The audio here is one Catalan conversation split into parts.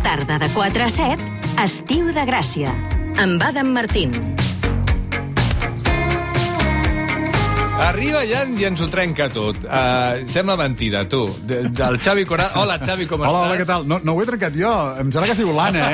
tarda de 4 a 7, Estiu de Gràcia, amb Adam Martín. Arriba ja i ens ho trenca tot. Sembla mentida, tu. Del Xavi Coral. Hola, Xavi, com estàs? Hola, què tal? No ho he trencat jo. Em sembla que ha sigut l'Anna,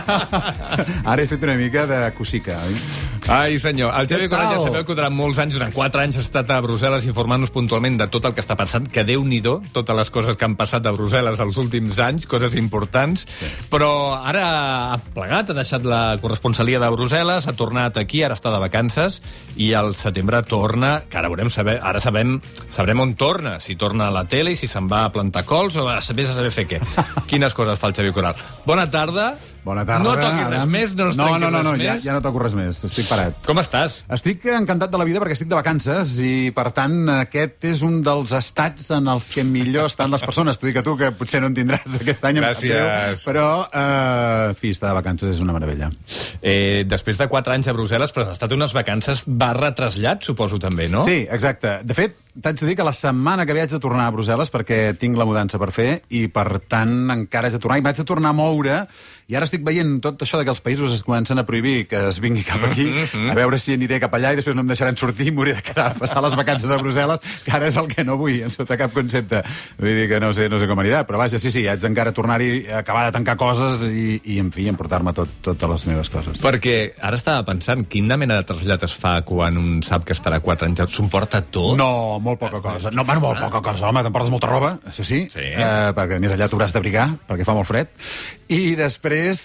Ara he fet una mica de cosica, oi? Ai, senyor. El Xavi Coral ja sabeu que durant molts anys, durant 4 anys, ha estat a Brussel·les informant-nos puntualment de tot el que està passant, que Déu-n'hi-do, totes les coses que han passat a Brussel·les els últims anys, coses importants, però ara ha plegat, ha deixat la corresponsalia de Brussel·les, ha tornat aquí, ara està de vacances, i al setembre torna, que ara sabrem on torna, si torna a la tele i si se'n va a plantar cols o a saber fer què. Quines coses fa el Xavi Coral. Bona tarda. Bona tarda. No toquis res més, no ens trenquis res més. Ja no toco res més, estic parat. Com estàs? Estic encantat de la vida perquè estic de vacances i, per tant, aquest és un dels estats en els que millor estan les persones. T'ho dic a tu, que potser no en tindràs aquest any. Gràcies. Però, en fi, estar de vacances és una meravella. Després de 4 anys a Brussel·les, però han estat unes vacances /trasllat, suposo, també, no? Sí, exacte. De fet, t'haig de dir que la setmana que haig de tornar a Brussel·les, perquè tinc la mudança per fer, i per tant encara haig de tornar, i m'haig de tornar a moure, i ara estic veient tot això que els països es comencen a prohibir que es vingui cap aquí, a veure si aniré cap allà i després no em deixaran sortir i m'hauré de quedar a passar les vacances a Brussel·les, que ara és el que no vull, sota cap concepte. Vull dir que no sé com anirà, però vaja, sí, haig d'encara tornar-hi, acabar de tancar coses i en fi, emportar-me totes les meves coses. Perquè ara estava pensant, quina mena de trasllat es fa quan un sap que estarà 4 anys? S'ho emporta tot? No, molt poca cosa. No, molt poca cosa. Home, t'emportes molta roba, això sí. Perquè més allà t'hauràs d'abrigar, perquè fa molt fred. I després...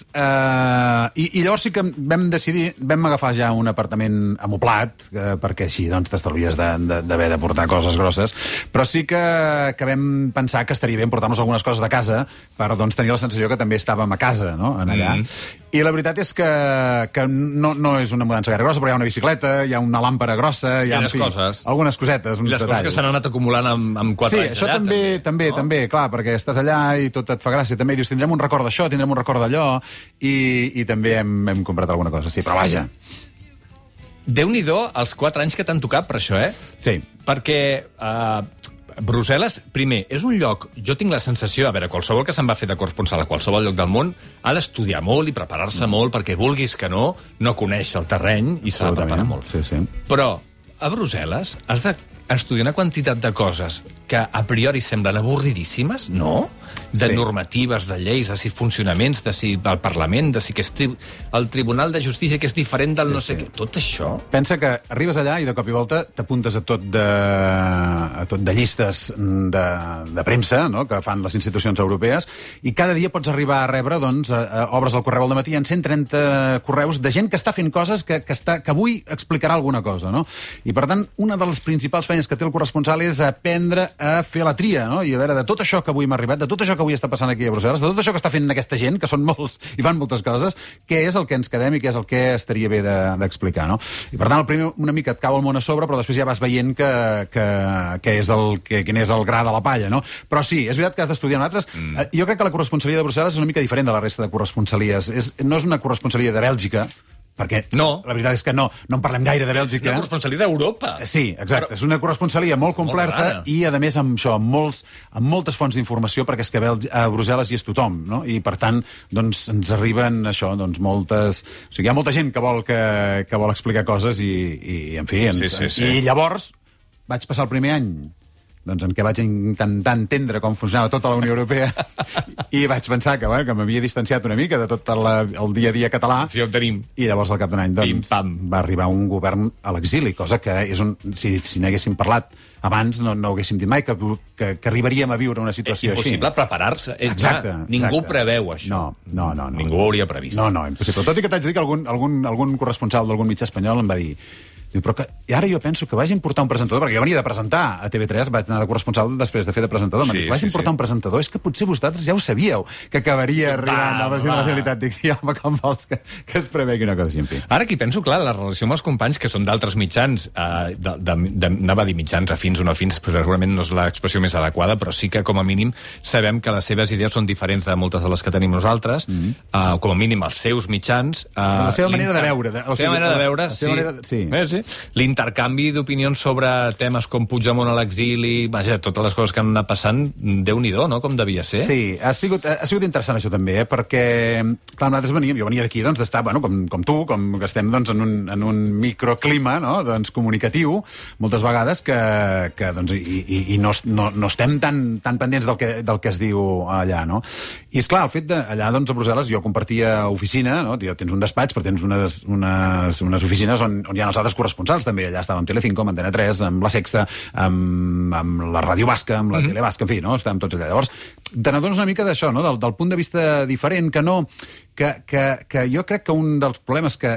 I llavors sí que vam agafar ja un apartament amoblat, perquè així doncs t'estalvies d'haver de portar coses grosses, però sí que vam pensar que estaria bé portar-nos algunes coses de casa per doncs tenir la sensació que també estàvem a casa, no?, en allà. I la veritat és que no és una mudança gaire grossa, però hi ha una bicicleta, hi ha una làmpara grossa, hi ha, algunes cosetes, uns detalls. Les coses que s'han anat acumulant amb 4 anys allà. Sí, això també, clar, perquè estàs allà i tot et fa gràcia. També dius, tindrem un record d'això, tindrem un record d'allò, i també hem comprat alguna cosa, sí, però vaja. Déu-n'hi-do els 4 anys que t'han tocat per això, Sí. Perquè Brussel·les, primer, és un lloc, jo tinc la sensació, a veure, qualsevol que se'n va fer de corresponsal a qualsevol lloc del món ha d'estudiar molt i preparar-se molt, perquè vulguis que no coneix el terreny i s'ha de preparar molt. Sí. Però a Brussel·les has d'estudiar una quantitat de coses que a priori semblen avorridíssimes, no? De normatives, de lleis, de si funcionaments, de si el Parlament, de si que és el Tribunal de Justícia, que és diferent del no sé què. Tot això... Pensa que arribes allà i de cop i volta t'apuntes a tot de llistes de premsa, no?, que fan les institucions europees, i cada dia pots arribar a rebre, doncs, obres el correu al dematí en 130 correus de gent que està fent coses que avui explicarà alguna cosa, no? I, per tant, una de les principals feines que té el corresponsal és aprendre a fer la tria, no? I a veure, de tot això que avui m'ha arribat, de tot això que avui està passant aquí a Brussel·les, de tot això que està fent aquesta gent, que són molts i fan moltes coses, què és el que ens quedem i què és el que estaria bé d'explicar, no? I per tant, el primer una mica et cau el món a sobre, però després ja vas veient quin és el gra de la palla, no? Però sí, és veritat que has d'estudiar nosaltres. Jo crec que la corresponsalia de Brussel·les és una mica diferent de la resta de corresponsalies. No és una corresponsalia de Bèlgica, perquè la veritat és que no en parlem gaire de Bèlgica. Una corresponsalia d'Europa. Sí, exacte. És una corresponsalia molt completa i, a més, amb moltes fonts d'informació, perquè és que a Brussel·les hi és tothom, no? I, per tant, doncs, ens arriben això, doncs, moltes... O sigui, hi ha molta gent que vol explicar coses i en fi... I llavors vaig passar el primer any en què vaig intentar entendre com funcionava tota la Unió Europea i vaig pensar que m'havia distanciat una mica de tot el dia a dia català. Sí, ja ho tenim. I llavors, al cap d'un any, va arribar un govern a l'exili, cosa que si n'haguéssim parlat abans no haguéssim dit mai que arribaríem a viure una situació així. És impossible preparar-se. Exacte. Ningú preveu això. No. Ningú ho hauria previst. No, impossible. Tot i que t'haig de dir que algun corresponsal d'algun mitjà espanyol em va dir: però ara jo penso que vagin portar un presentador, perquè jo venia de presentar a TV3, vaig anar de corresponsal després de fer de presentador, m'ha dit, vagin portar un presentador, és que potser vosaltres ja ho sabíeu, que acabaria arribant al president de la Generalitat. Dic, sí, home, com vols que es prevegui una cosa així, en fi. Ara aquí penso, clar, la relació amb els companys que són d'altres mitjans, anava a dir mitjans afins o no afins, però segurament no és l'expressió més adequada, però sí que, com a mínim, sabem que les seves idees són diferents de moltes de les que tenim nosaltres, com a mínim els seus mitjans... La seva manera de veure. La seva manera de veure, sí. l'intercanvi d'opinions sobre temes com Puigdemont a l'exili, vaja, totes les coses que han anat passant, Déu-n'hi-do, no?, com devia ser. Sí, ha sigut interessant això també, perquè, clar, nosaltres jo venia d'aquí, doncs, d'estar, bueno, com tu, com que estem, doncs, en un microclima, no?, doncs, comunicatiu, moltes vegades que doncs, i no estem tan pendents del que es diu allà, no? I, esclar, el fet allà, doncs, a Brussel·les, jo compartia oficina, no?, tens un despatx, però tens unes oficines on hi ha els altres corresponsals, també. Allà estàvem amb Telecinco, amb Antena 3, amb La Sexta, amb la Ràdio Basca, amb la Tele Basca, en fi, no?, estàvem tots allà. Llavors, te n'adones una mica d'això, no?, del punt de vista diferent, que jo crec que un dels problemes que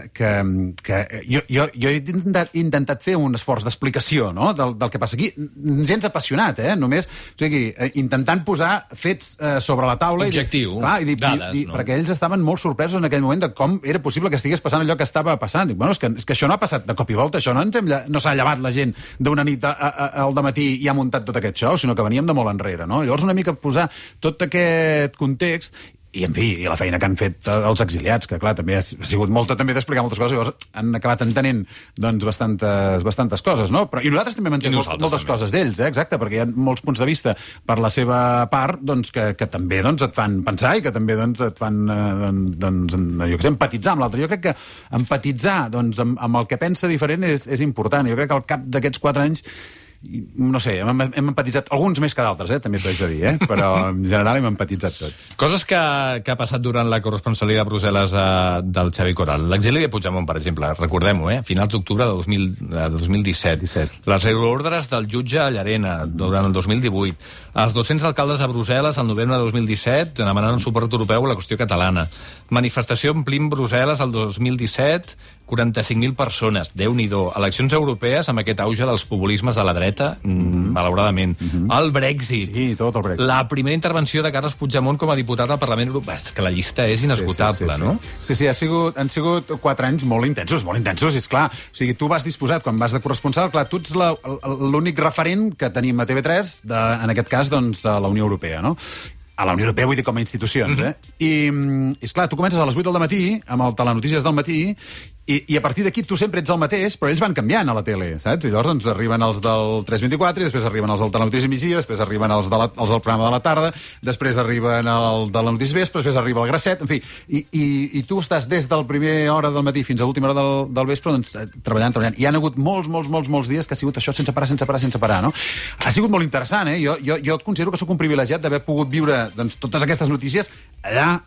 jo he intentat fer un esforç d'explicació, no?, del que passa aquí, gens apassionat, només, o sigui, intentant posar fets sobre la taula. Objectiu, dades, no? Perquè ells estaven molt sorpresos en aquell moment de com era possible que estigués passant allò que estava passant. Dic, bueno, és que això no ha passat de cop i volta, això no s'ha llevat la gent d'una nit al dematí i ha muntat tot aquest show, sinó que veníem de molt enrere, no? Llavors una mica posar tot aquest context i, en fi, la feina que han fet els exiliats, que, clar, també ha sigut molta també d'explicar moltes coses, llavors han acabat entenent, doncs, bastantes coses, no? I nosaltres també mantenim moltes coses d'ells, exacte, perquè hi ha molts punts de vista per la seva part, doncs, que també, doncs, et fan pensar i que també, doncs, et fan, doncs, jo què sé, empatitzar amb l'altre. Jo crec que empatitzar, doncs, amb el que pensa diferent és important. Jo crec que al cap d'aquests 4 anys no sé, hem empatitzat alguns més que d'altres, també t'ho haig de dir, però en general hem empatitzat tot. Coses que ha passat durant la corresponsalia a Brussel·les del Xavi Coral. L'exili de Puigdemont, per exemple, recordem-ho, a finals d'octubre de 2017. Les euroordres del jutge a Llarena durant el 2018. Els 200 alcaldes a Brussel·les al novembre de 2017 demanant un suport europeu a la qüestió catalana. Manifestació omplint Brussel·les el 2017, 45.000 persones, Déu-n'hi-do. Eleccions europees amb aquest auge dels populismes de la dreta, malauradament. El Brexit. Sí, tot el Brexit. La primera intervenció de Carles Puigdemont com a diputat al Parlament Europeu. És que la llista és inesgotable, no? Sí, han sigut 4 anys molt intensos, i esclar, o sigui, tu vas disposat, quan vas de corresponsal, clar, tu ets l'únic referent que tenim a TV3, en aquest cas, doncs, a la Unió Europea, no? A la Unió Europea, vull dir, com a institucions, I, esclar, tu comences a les 8 del matí, amb el Telenotícies del matí, i a partir d'aquí tu sempre ets el mateix, però ells van canviant a la tele, saps? I llavors doncs, arriben els del 324, i després arriben els del Telenotícies migdia, després arriben els del programa de la tarda, després arriben el de la Notícies Vespre, després arriba el Grasset, en fi, i tu estàs des del primer hora del matí fins a l'última hora del vespre, doncs, treballant. I hi ha hagut molts dies que ha sigut això sense parar, no? Ha sigut molt interessant, Jo considero que sóc un privilegiat d'haver pogut viure, doncs, totes aquestes notícies allà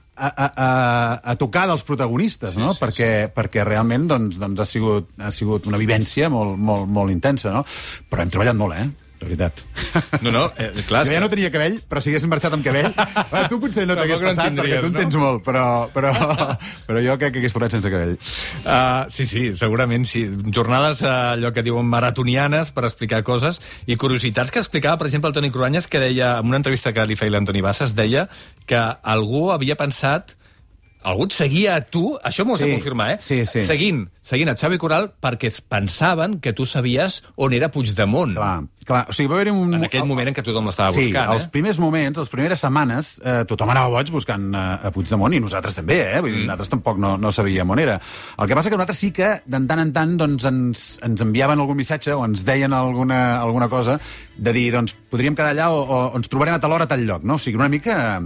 a tocar dels protagonistes, no? Perquè realment, doncs, ha sigut una vivència molt intensa, no? Però hem treballat molt, de veritat. Clar. Jo ja no tenia cabell, però si haguéssim marxat amb cabell, tu potser no t'hagués passat, perquè tu en tens molt, però jo crec que hagués tornat sense cabell. Sí, segurament sí. Jornades, allò que diuen maratonianes, per explicar coses, i curiositats que explicava, per exemple, el Toni Cruanyes, que deia, en una entrevista que li feia l'Antoni Bassas, deia que algú havia pensat, algú et seguia a tu, això m'ho has de confirmar, Sí. seguint a Xavi Coral perquè es pensaven que tu sabies on era Puigdemont. Clar, o sigui, va haver en aquell moment en què tothom l'estava buscant. Sí, els primers moments, les primeres setmanes, tothom anava boig buscant a Puigdemont, i nosaltres també, Vull dir, nosaltres tampoc no sabíem on era. El que passa que nosaltres sí que, de tant en tant, doncs, ens enviaven algun missatge o ens deien alguna cosa de dir, doncs, podríem quedar allà o ens trobarem a tal hora a tal lloc, no? O sigui, una mica...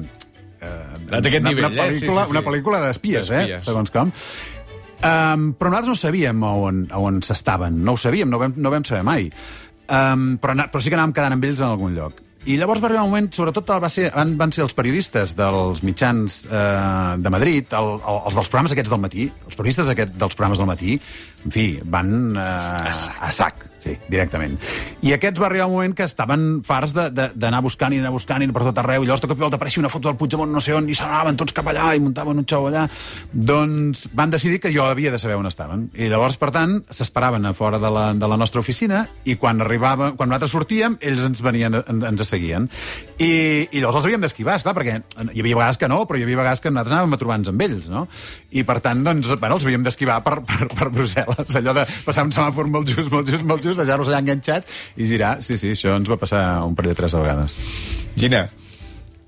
una pel·lícula d'espies, segons com. Però nosaltres no sabíem on s'estaven, no ho sabíem, no vam saber mai. Però sí que anàvem quedant amb ells en algun lloc. I llavors va arribar un moment, sobretot van ser els periodistes dels mitjans de Madrid, els dels programes aquests del matí, els periodistes dels programes del matí, en fi, van a sac, sí, directament. I aquests va arribar un moment que estaven farts d'anar buscant i per tot arreu, i llavors de cop i volta apareixia una foto del Puigdemont no sé on, i s'anaven tots cap allà, i muntaven un xou allà. Doncs van decidir que jo havia de saber on estaven. I llavors, per tant, s'esperaven a fora de la nostra oficina, i quan nosaltres sortíem, ells ens seguien. I llavors els havíem d'esquivar, esclar, perquè hi havia vegades que no, però hi havia vegades que nosaltres anàvem a trobar-nos amb ells, no? I per tant, doncs, els havíem d'esquivar per Brussel·les. Allò de passar un semàfor molt just, deixar-los allà enganxats i girar. Sí, això ens va passar un parell de 3 vegades. Gina,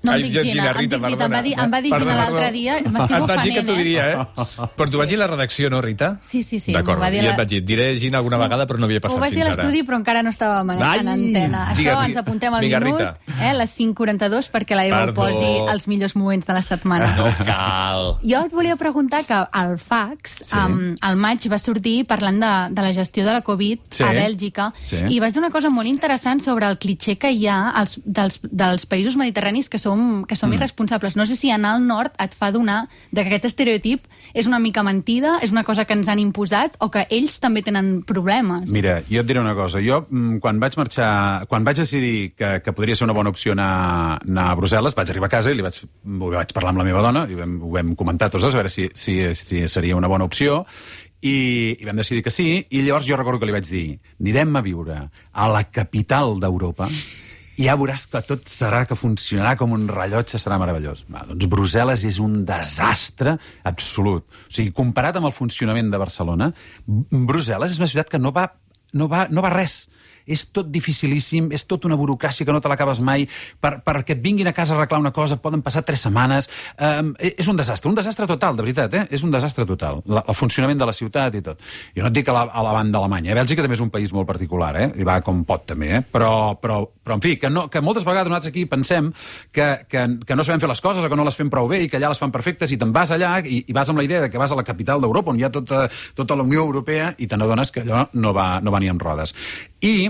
No em dic Gina, Rita, em va dir Gina l'altre dia, m'estic Et vaig dir que ofenent, t'ho diria, Però t'ho vaig dir a la redacció, no, Rita? Sí. D'acord, i et vaig dir, diré Gina alguna vegada, però no havia passat ho vaig fins dir a ara. l'estudi, però encara no estàvem en antena. Això ens apuntem al minut, les 5:42, perquè la Eva ho posi als millors moments de la setmana. No cal. Jo et volia preguntar que el FACS, al maig, va sortir parlant de la gestió de la Covid a Bèlgica, i vas dir una cosa molt interessant sobre el clitxé que hi ha dels països mediterranis que som irresponsables. No sé si anar al nord et fa donar que aquest estereotip és una mica mentida, és una cosa que ens han imposat o que ells també tenen problemes. Mira, jo et diré una cosa. Jo, quan vaig decidir que podria ser una bona opció anar a Brussel·les, vaig arribar a casa i ho vaig parlar amb la meva dona i ho vam comentar tots dos, a veure si seria una bona opció, i vam decidir que sí, i llavors jo recordo que li vaig dir: anirem a viure a la capital d'Europa i ja veuràs que tot que funcionarà com un rellotge, serà meravellós. Doncs Brussel·les és un desastre absolut. O sigui, comparat amb el funcionament de Barcelona, Brussel·les és una ciutat que no va res. És tot dificilíssim, és tota una burocràcia que no te l'acabes mai. Perquè et vinguin a casa a arreglar una cosa poden passar 3 setmanes. És un desastre total, de veritat, És un desastre total, el funcionament de la ciutat i tot. Jo no et dic a la banda d'Alemanya. Bèlgica també és un país molt particular, I va com pot, també, Però, en fi, que moltes vegades nosaltres aquí pensem que no sabem fer les coses o que no les fem prou bé i que allà les fan perfectes, i te'n vas allà i vas amb la idea que vas a la capital d'Europa, on hi ha tota la Unió Europea, i te n'adones que allò no va ni amb rodes. I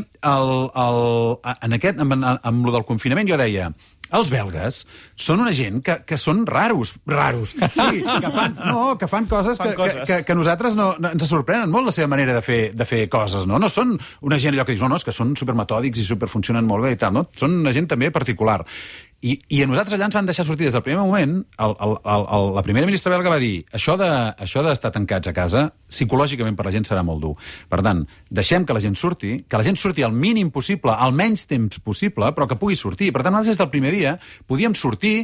amb lo del confinament jo deia: els belgues són una gent que són raros. Sí, que fan coses que a nosaltres ens sorprenen molt la seva manera de fer coses, no? No són una gent allò que dius, no, és que són supermetòdics i superfuncionen molt bé i tal, no? Són una gent també particular. I a nosaltres allà ens van deixar sortir des del primer moment. La primera ministra belga va dir: això d'estar tancats a casa, psicològicament per la gent serà molt dur. Per tant, deixem que la gent surti al mínim possible, al menys temps possible, però que pugui sortir. Per tant, nosaltres des del primer dia podíem sortir,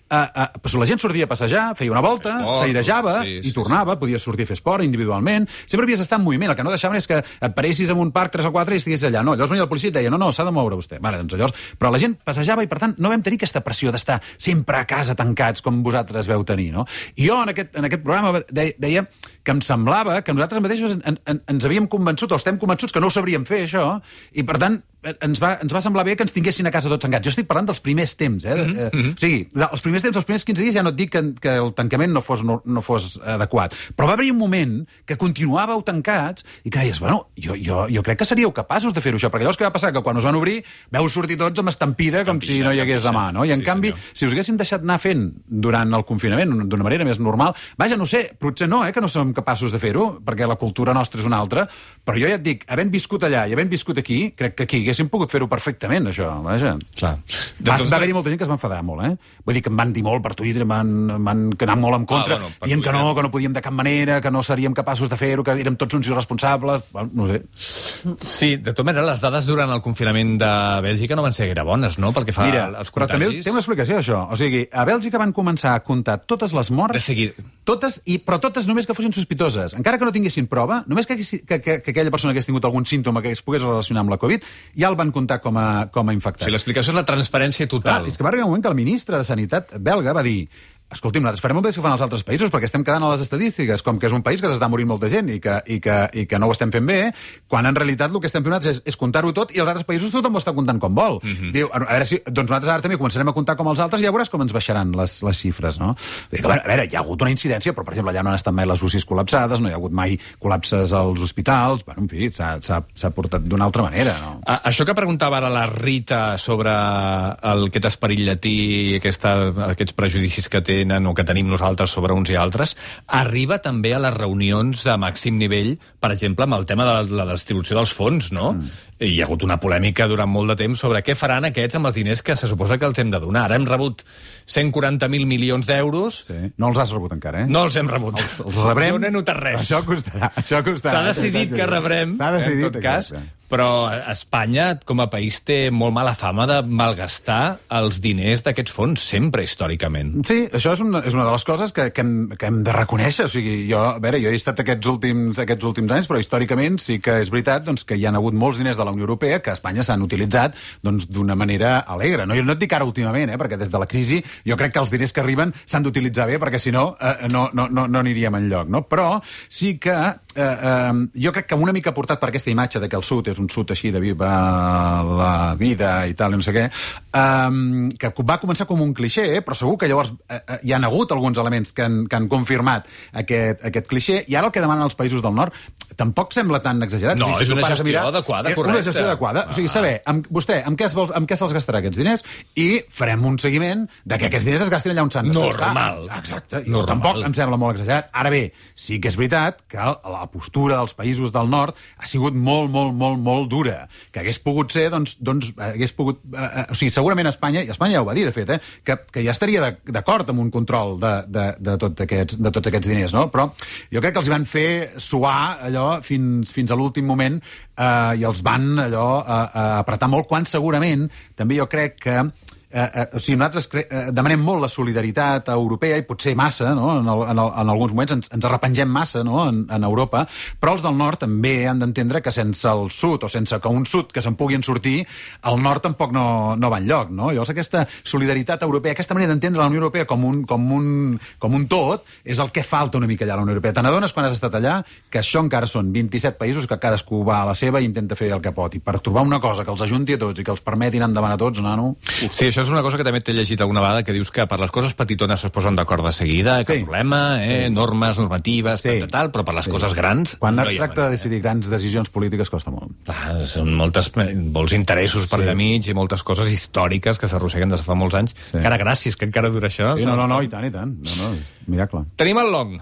la gent sortia a passejar, feia una volta, s'airejava i tornava, podia sortir a fer esport individualment, sempre havies d'estar en moviment. El que no deixaven és que et paressis en un parc 3 o 4 i estigués allà. No, llavors venia el policia i et deia: no, s'ha de moure vostè. Vale, doncs llavors, però la gent passejava i, per tant, no vam tenir aquesta pressió d'estar sempre a casa tancats com vosaltres veu tenir, no? I jo en aquest programa deia que em semblava que nosaltres mateixos ens havíem convençut, o estem convençuts, que no ho sabríem fer, això, i per tant ens va semblar bé que ens tinguessin a casa tots tancats. Jo estic parlant dels primers temps, O sigui, els primers temps, els primers 15 dies, ja no et dic que el tancament no fos adequat, però va haver un moment que continuàveu tancats i que deies: bueno, jo crec que seríeu capaços de fer-ho, això, perquè llavors què va passar? Que quan us van obrir veu sortir tots amb estampida com si no hi hagués demà, no? I en canvi, si us haguessin deixat anar fent durant el confinament d'una manera més normal, vaja, no sé, potser no, que no som capaços de fer-ho, perquè la cultura nostra és una altra, però jo ja et dic, havent viscut allà i havent viscut aquí, crec que aquí haguéssim pogut fer-ho perfectament, això, vaja. Clar. Va haver-hi molta gent que es va enfadar molt, Vull dir que em van dir molt per Twitter, van quedar molt en contra, dient que no podíem de cap manera, que no seríem capaços de fer-ho, que érem tots uns irresponsables, no sé. Sí, de tota manera, les dades durant el confinament de Bèlgica no van ser gaire bones, no?, pel que fa als contagis. Però també té una explicació, això. O sigui, a Bèlgica van començar a comptar totes les morts... De seguida. Però totes només que fossin sospitoses. Encara que no tinguessin prova, només que aquella persona hagués tingut algun símptoma que es pogués relacionar amb la Covid, ja el van comptar com a infectat. Sí, l'explicació és la transparència total. Clar, és que va arribar un moment que el ministre de Sanitat belga va dir: escolti'm, nosaltres farem el mateix que fan els altres països, perquè estem quedant a les estadístiques, com que és un país que s'està morint molta gent i que no ho estem fent bé, quan en realitat el que estem fent és comptar-ho tot, i els altres països tothom ho està comptant com vol. Diu, a veure si... Doncs nosaltres ara també començarem a comptar com els altres i ja veuràs com ens baixaran les xifres, no? Dic, a veure, hi ha hagut una incidència, però, per exemple, allà no han estat mai les UCIs col·lapsades, no hi ha hagut mai col·lapses als hospitals, bueno, en fi, s'ha portat d'una altra manera, no? Això que preguntava ara la Rita sobre aquest esperit llatí i aquests prejudicis que tenen o que tenim nosaltres sobre uns i altres, arriba també a les reunions de màxim nivell, per exemple, amb el tema de la distribució dels fons, no? Hi ha hagut una polèmica durant molt de temps sobre què faran aquests amb els diners que se suposa que els hem de donar. Ara hem rebut 140.000 milions d'euros. Sí. No els has rebut encara, No els hem rebut. Els rebrem. Jo no he notat res. Això costarà. S'ha decidit que rebrem, en tot cas, però Espanya, com a país, té molt mala fama de malgastar els diners d'aquests fons, sempre, històricament. Sí, això és una de les coses que hem de reconèixer. O sigui, jo he estat aquests últims anys, però històricament sí que és veritat doncs, que hi ha hagut molts diners de la la Unió Europea que a Espanya s'han utilitzat d'una manera alegre. No, jo no et dic ara últimament, perquè des de la crisi jo crec que els diners que arriben s'han d'utilitzar bé, perquè si no, no aniríem enlloc, no? Però sí que jo crec que una mica portat per aquesta imatge de que el sud és un sud així de viva la vida i tal, i no sé què, que va començar com un clixé, però segur que llavors hi han hagut alguns elements que han confirmat aquest clixé, i ara el que demanen els països del nord tampoc sembla tan exagerat. No, és una gestió adequada, correcte. Una gestió adequada. O sigui, saber vostè amb què se'ls gastarà aquests diners i farem un seguiment de que aquests diners es gastin allà on s'han de gastar. Normal. Exacte. Tampoc em sembla molt exagerat. Ara bé, sí que és veritat que la postura dels països del nord ha sigut molt, molt, molt, molt dura. Que hagués pogut ser, hagués pogut... O sigui, segurament Espanya, i Espanya ja ho va dir, de fet, que ja estaria d'acord amb un control de tots aquests diners, no? Però jo crec que els van fer suar allò fins a l'últim moment i els van apretar molt, quan segurament també jo crec que o sigui, nosaltres demanem molt la solidaritat europea i potser massa, no? En alguns moments ens arrepengem massa, no? En Europa, però els del nord també han d'entendre que sense el sud, o sense que un sud que se'n puguin sortir, el nord tampoc no va enlloc, no? Llavors aquesta solidaritat europea, aquesta manera d'entendre la Unió Europea com un tot, és el que falta una mica allà a la Unió Europea. Te n'adones quan has estat allà que això encara són 27 països que cadascú va a la seva i intenta fer el que pot, i per trobar una cosa que els ajunti a tots i que els permeti anar endavant a tots, nano... Sí, això és una cosa que també t'he llegit alguna vegada, que dius que per les coses petitones es posen d'acord de seguida, cap problema, normes, normatives, tal, però per les coses grans... Quan es tracta de decidir grans decisions polítiques costa molt. Són molts interessos per allà mig i moltes coses històriques que s'arrosseguen des de fa molts anys. Encara gràcies, que encara dura això. Sí, no, i tant. No, és miracle. Tenim el Long.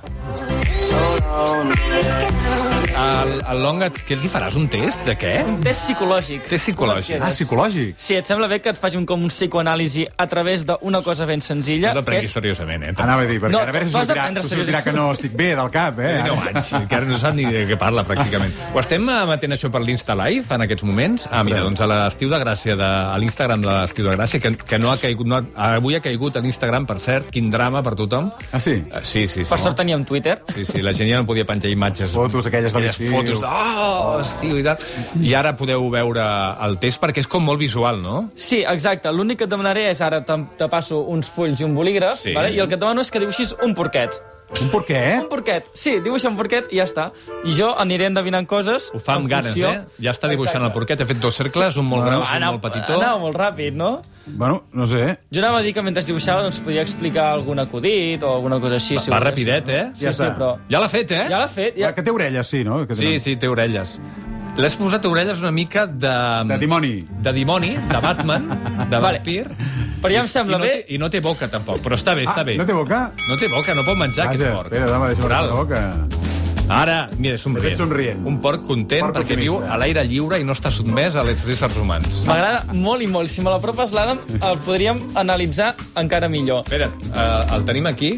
El Long, què li faràs? Un test? De què? Un test psicològic. Test psicològic. Psicològic? Sí, et sembla bé que et faci com un psicoanàlisi a través d'una cosa ben senzilla? No t'ho seriosament, Anava a dir, perquè a veure si sortirà que no estic bé del cap, No vaig, que no sap ni de què parla, pràcticament. Ho estem emetent això per l'Insta Live, en aquests moments. Mira, doncs a l'Estiu de Gràcia, a l'Instagram de l'Estiu de Gràcia, que no ha caigut... Avui ha caigut a l'Instagram, per cert, quin drama per tothom. Ah, sí? Sí. Per sort teníem Twitter. Sí, la gent ja no podia penjar imatges. Fotos aquelles de l'estiu. Fotos d'estiu i tal. I ara podeu veure el test, perquè és com molt visual, no? Sí, exacte. L'únic que et demanaré és, ara te passo uns fulls i un bolígraf, vale? I el que et demano és que dibuixis un porquet. Un porquet? Un porquet. Sí, dibuixa un porquet i ja està. I jo aniré endevinant coses. Ho fa amb ganes, Ja està dibuixant el porquet. He fet 2 cercles, un molt gros i un molt petitó. Anava molt ràpid, no? Bueno, no sé. Jo anava a dir que mentre dibuixava doncs podia explicar algun acudit o alguna cosa així. Va rapidet, Ja està. però... Ja l'ha fet, Ja l'ha fet. Que té orelles, sí, no? Sí, té orelles. L'has posat orelles una mica de... De dimoni. De dimoni, de Batman, de vampir. Però ja em sembla bé... I no té boca, tampoc, però està bé, està bé. No té boca? No té boca, no pot menjar aquest porc. Espera, dama, deixa'm la boca. Ara, mira, somrient. Un porc content perquè viu a l'aire lliure i no està sotmès a les éssers humans. M'agrada molt i molt. Si me l'apropes, l'Adam, el podríem analitzar encara millor. Espera, el tenim aquí?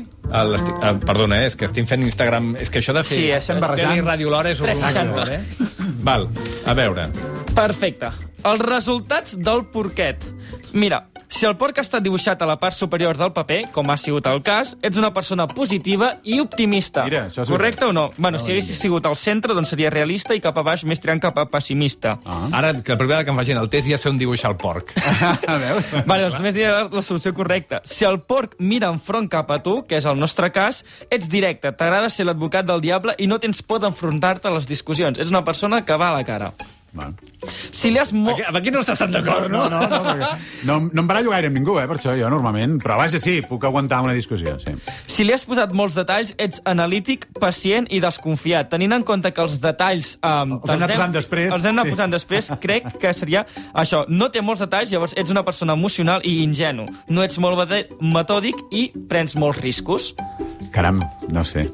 Perdona, és que estic fent Instagram... És que això de fer... Sí, això tele i ràdio l'hora és horrible, Val, a veure. Perfecte. Els resultats del porquet. Mira, si el porc ha estat dibuixat a la part superior del paper, com ha sigut el cas, ets una persona positiva i optimista. Mira, això és correcte o no? Bueno, si haguessis sigut al centre, doncs seria realista i cap a baix més tirant cap a pessimista. Ara, que la primera vegada que em facin el test ja és fer un dibuix al porc. Vale, doncs més diré la solució correcta. Si el porc mira enfront cap a tu, que és el nostre cas, ets directe, t'agrada ser l'advocat del diable i no tens por d'enfrontar-te a les discussions. Ets una persona que va a la cara. Si li has Aquí no estàs tan d'acord, no? No em barallo gaire amb ningú, per això, jo, normalment. Però vaja, sí, puc aguantar una discussió, sí. Si li has posat molts detalls, ets analític, pacient i desconfiat. Tenint en compte que els detalls... Els hem anat posant després. Els hem anat posant després, crec que seria això. No té molts detalls, llavors ets una persona emocional i ingenu. No ets molt metòdic i prens molts riscos. Caram, no sé.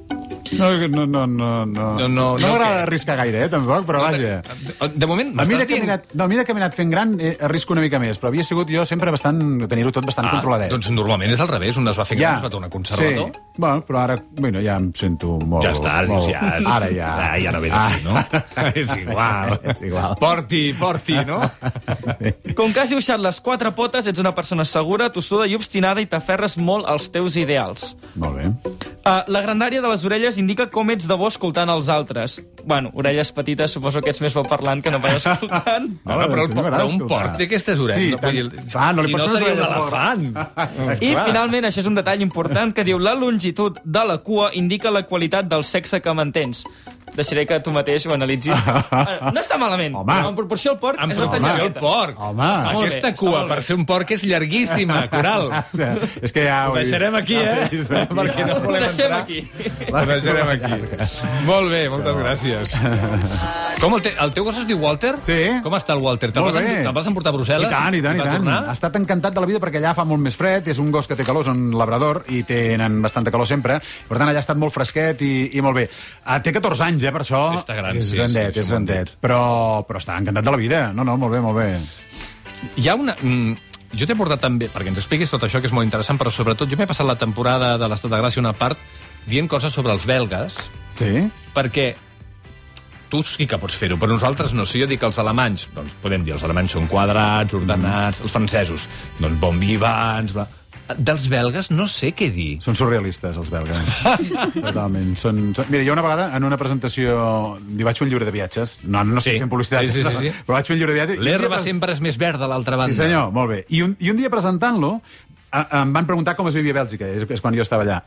No m'agrada arriscar gaire, tampoc, però vaja. De moment, a mesura que he anat fent gran, arrisco una mica més, però havia sigut jo sempre tenir-ho tot bastant controladet. Doncs normalment és al revés, un es va fer gran, es va tornar conservador. Sí, bueno, però ara ja em sento molt... Ja està, ara ja... Ja no ve d'aquí, no? És igual. Porti, no? Com que has dibuixat les 4 potes, ets una persona segura, tossuda i obstinada i t'aferres molt als teus ideals. Molt bé. La grandària de les orelles indica com ets de bo escoltant els altres. Bueno, orelles petites, suposo que ets més bo parlant que no pas escoltant. Però un porc té aquestes orelles. Si no seria un elefant. I finalment, això és un detall important, que diu la longitud de la cua indica la qualitat del sexe que mantens. Deixaré que tu mateix ho analitzis. No està malament, però en proporció al porc és bastant llargueta. Aquesta cua, per ser un porc, és llarguíssima, Coral. És que ja ho deixarem aquí, perquè no volem entrar. Ho deixarem aquí. Molt bé, moltes gràcies. Com el teu gos es diu Walter? Sí. Com està el Walter? Te'l vas emportar a Brussel·les? I tant. Ha estat encantat de la vida perquè allà fa molt més fred, és un gos que té calor, és un labrador, i tenen bastanta calor sempre. Per tant, allà ha estat molt fresquet i molt bé. Té 14 anys, per això està gran, és grandet. Però està encantat de la vida. No, molt bé. Hi ha una... Jo t'he portat també, perquè ens expliquis tot això, que és molt interessant, però sobretot jo m'he passat la temporada de l'Estat de Gràcia una part dient coses sobre els belgues. Sí? Perquè tu sí que pots fer-ho, però nosaltres no. Si jo dic els alemanys, doncs podem dir els alemanys són quadrats, ordenats, els francesos, doncs bon vivants... Dels belgues no sé què dir. Són surrealistes, els belgues. Totalment. Mira, jo una vegada, en una presentació, li vaig fer un llibre de viatges. No estic fent publicitat. Sí. Però vaig fer un llibre de viatges. L'herba sempre és més verda a l'altra banda. Sí, senyor, molt bé. I un dia presentant-lo, em van preguntar com es vivia a Bèlgica, és quan jo estava allà.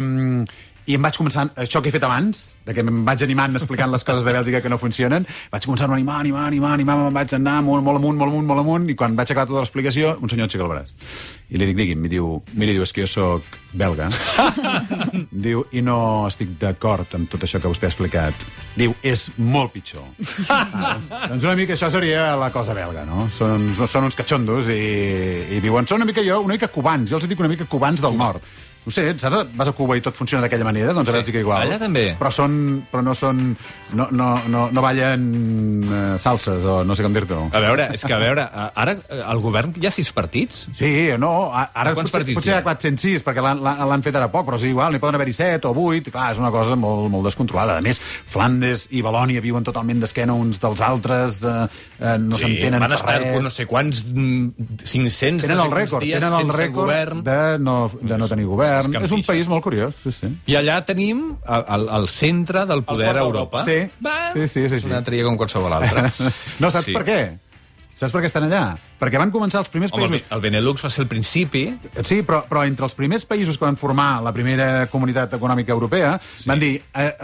I em vaig començar, això que he fet abans, de que em vaig animant explicant les coses de Bèlgica que no funcionen, vaig començar a animar, me'n vaig anar molt amunt, i quan vaig acabar tota l'explicació, un senyor aixeca el braç. I li dic, digui'm, diu, és que jo soc belga. Diu, i no estic d'acord amb tot això que vostè ha explicat. Diu, és molt pitjor. Doncs una mica això seria la cosa belga, no? Són uns catxondos i viuen, són una mica cubans, jo els dic una mica cubans del nord. No sé, saps? Vas a Cuba i tot funciona d'aquella manera, doncs a Bèlgica igual. Allà també. Però no són... No ballen salses, o no sé com dir-t'ho. A veure, ara el govern hi ha 6 partits? Sí, no, ara potser hi ha 406, perquè l'han fet ara poc, però sí, igual, n'hi poden haver-hi 7 o 8, clar, és una cosa molt descontrolada. A més, Flandes i Valònia viuen totalment d'esquena uns dels altres, no s'entenen per res. Van estar, no sé quants, 500... Tenen el rècord de no tenir govern. És un país molt curiós, sí. I allà tenim el centre del poder a Europa. Sí. És una tria com qualsevol altra. No, saps per què? Saps per què estan allà? Perquè van començar els primers països... El Benelux va ser el principi. Sí, però entre els primers països que van formar la primera comunitat econòmica europea, van dir,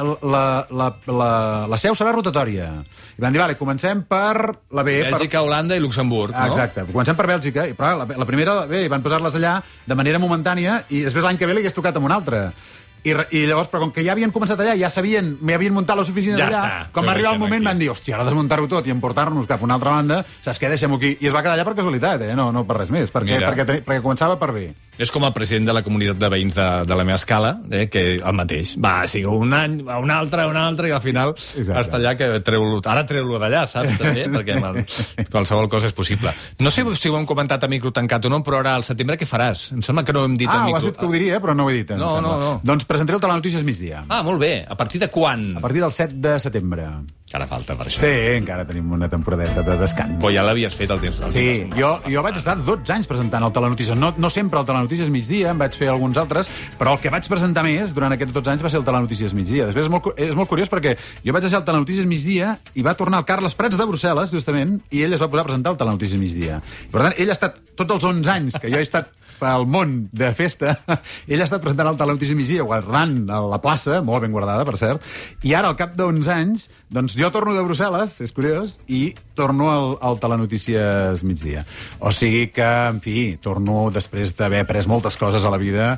la seu serà rotatòria. I van dir, vale, comencem per la B... Bèlgica, Holanda i Luxemburg, no? Exacte, comencem per Bèlgica, però la primera, la B, van posar-les allà de manera momentània i després l'any que ve li hagués tocat amb una altra. I llavors, però com que ja havien començat allà, ja sabien, m'havien muntat les oficines allà, quan va arribar el moment van dir, hòstia, ara desmuntar-ho tot i emportar-nos cap a una altra banda, saps què, deixem-ho aquí. I es va quedar allà per casualitat, no per res més, perquè començava per bé. És com el president de la comunitat de veïns de la meva escala, que el mateix. Va, sigui un any, un altre, i al final està allà que ara treu-lo d'allà, saps, també, perquè qualsevol cosa és possible. No sé si ho hem comentat a micro tancat o no, però ara al setembre què faràs? Em sembla que no ho hem dit a micro. Ho has dit que ho diria, però no ho he dit. No. Doncs presentaré el Telenotícies migdia. Molt bé. A partir de quan? A partir del 7 de setembre. Encara falta per això. Sí, encara tenim una temporadeta de descans. Però ja l'havies fet el temps. Sí, jo vaig estar 12 anys presentant el Telenotícies. No sempre el Telenotícies migdia, en vaig fer alguns altres, però el que vaig presentar més durant aquests 12 anys va ser el Telenotícies migdia. Després és molt curiós perquè jo vaig deixar el Telenotícies migdia i va tornar el Carles Prats de Brussel·les, justament, i ell es va posar a presentar el Telenotícies migdia. Per tant, ell ha estat tots els 11 anys que jo he estat pel món de festa, ell ha estat presentant el Telenotícies migdia, guardant a la plaça, molt ben guardada, per cert, i ara, al cap d'11 anys, doncs jo torno de Brussel·les, és curiós, i torno al Telenotícies migdia. O sigui que, en fi, torno després d'haver après moltes coses a la vida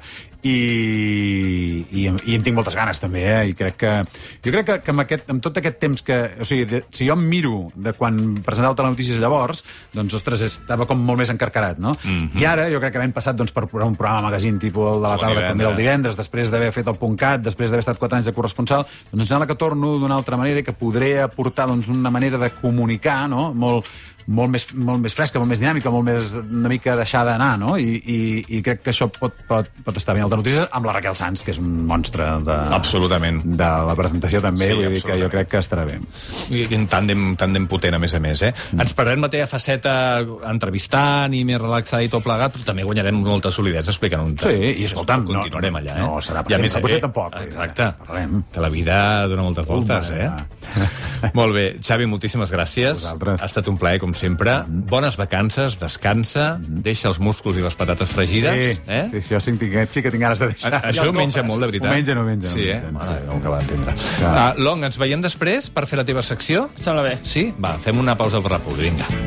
i en tinc moltes ganes, també, i jo crec que amb tot aquest temps que... O sigui, si jo em miro de quan presentava el Telenotícies llavors, doncs, ostres, estava com molt més encarcarat, no? I ara, jo crec que havent passat per un programa magazín tipus el de la tarda, com era el divendres, després d'haver fet el .cat, després d'haver estat 4 anys de corresponsal, doncs em sembla que torno d'una altra manera i que podré aportar una manera de comunicar, no?, molt més fresca, molt més dinàmica, molt més una mica deixada anar, no? I crec que això pot estar bé. Alta notícia amb la Raquel Sanz, que és un monstre absolutament de la presentació també, vull dir que jo crec que estarà bé. I un tàndem potent, a més, Ens parlarem la teva faceta entrevistant i més relaxada i tot plegat, però també guanyarem molta solidesa explicant un Sí, i escolta'm, continuarem allà, No serà per sempre, potser tampoc. Exacte. Que la vida dona moltes voltes, Molt bé. Xavi, moltíssimes gràcies. Ha estat un plaer, com sempre. Bones vacances, descansa, deixa els musclos i les patates fregides. Sí, això sí que tinc ganes de deixar. Això ho menja molt, de veritat. Ho menja. Sí, no acaba d'entendre. Long, ens veiem després per fer la teva secció? Sembla bé. Sí? Va, fem una pausa per la publi, vinga.